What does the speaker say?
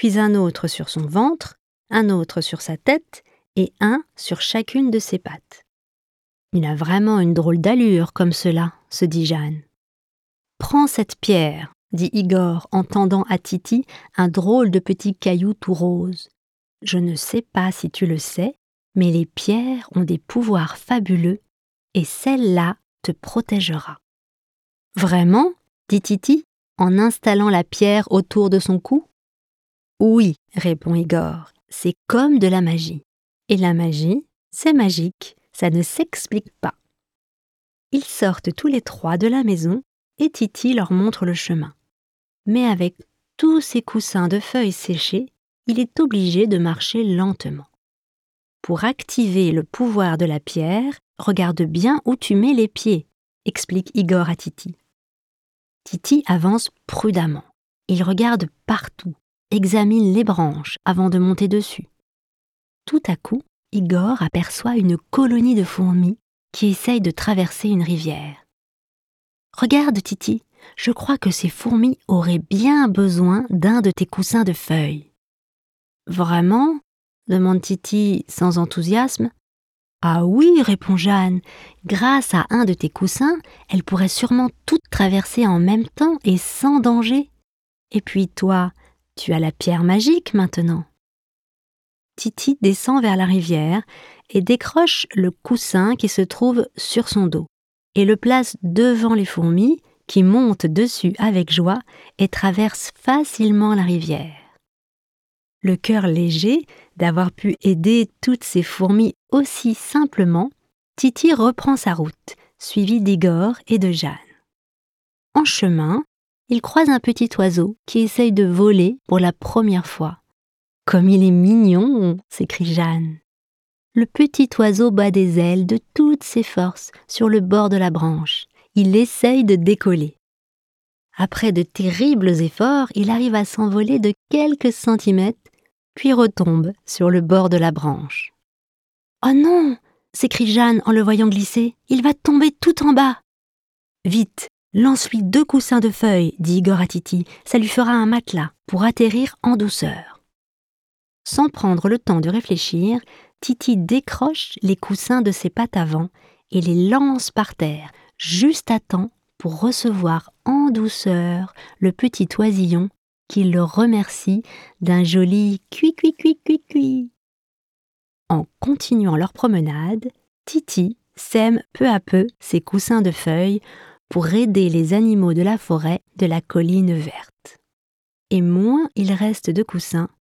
puis un autre sur son ventre, un autre sur sa tête et un sur chacune de ses pattes. Il a vraiment une drôle d'allure comme cela, se dit Jeanne. Prends cette pierre, dit Igor en tendant à Titi un drôle de petit caillou tout rose. Je ne sais pas si tu le sais, mais les pierres ont des pouvoirs fabuleux et celle-là te protégera. Vraiment ? Dit Titi en installant la pierre autour de son cou. Oui, répond Igor, c'est comme de la magie. Et la magie, c'est magique, ça ne s'explique pas. Ils sortent tous les trois de la maison et Titi leur montre le chemin. Mais avec tous ces coussins de feuilles séchées, il est obligé de marcher lentement. Pour activer le pouvoir de la pierre, regarde bien où tu mets les pieds, explique Igor à Titi. Titi avance prudemment. Il regarde partout, examine les branches avant de monter dessus. Tout à coup, Igor aperçoit une colonie de fourmis qui essayent de traverser une rivière. « Regarde, Titi, je crois que ces fourmis auraient bien besoin d'un de tes coussins de feuilles. »« Vraiment ?» demande Titi sans enthousiasme. « Ah oui, répond Jeanne, grâce à un de tes coussins, elles pourraient sûrement toutes traverser en même temps et sans danger. Et puis toi, tu as la pierre magique maintenant. » Titi descend vers la rivière et décroche le coussin qui se trouve sur son dos et le place devant les fourmis qui montent dessus avec joie et traversent facilement la rivière. Le cœur léger d'avoir pu aider toutes ces fourmis aussi simplement, Titi reprend sa route, suivi d'Igor et de Jeanne. En chemin, il croise un petit oiseau qui essaye de voler pour la première fois. « Comme il est mignon !» s'écrie Jeanne. Le petit oiseau bat des ailes de toutes ses forces sur le bord de la branche. Il essaye de décoller. Après de terribles efforts, il arrive à s'envoler de quelques centimètres, puis retombe sur le bord de la branche. « Oh non !» s'écrie Jeanne en le voyant glisser. « Il va tomber tout en bas !»« Vite, lance-lui 2 coussins de feuilles, dit Igor à Titi. Ça lui fera un matelas pour atterrir en douceur. » Sans prendre le temps de réfléchir, Titi décroche les coussins de ses pattes avant et les lance par terre, juste à temps pour recevoir en douceur le petit oisillon qui le remercie d'un joli « cui cui cui cui cui ». En continuant leur promenade, Titi sème peu à peu ses coussins de feuilles pour aider les animaux de la forêt de la colline verte. Et moins il reste de coussins,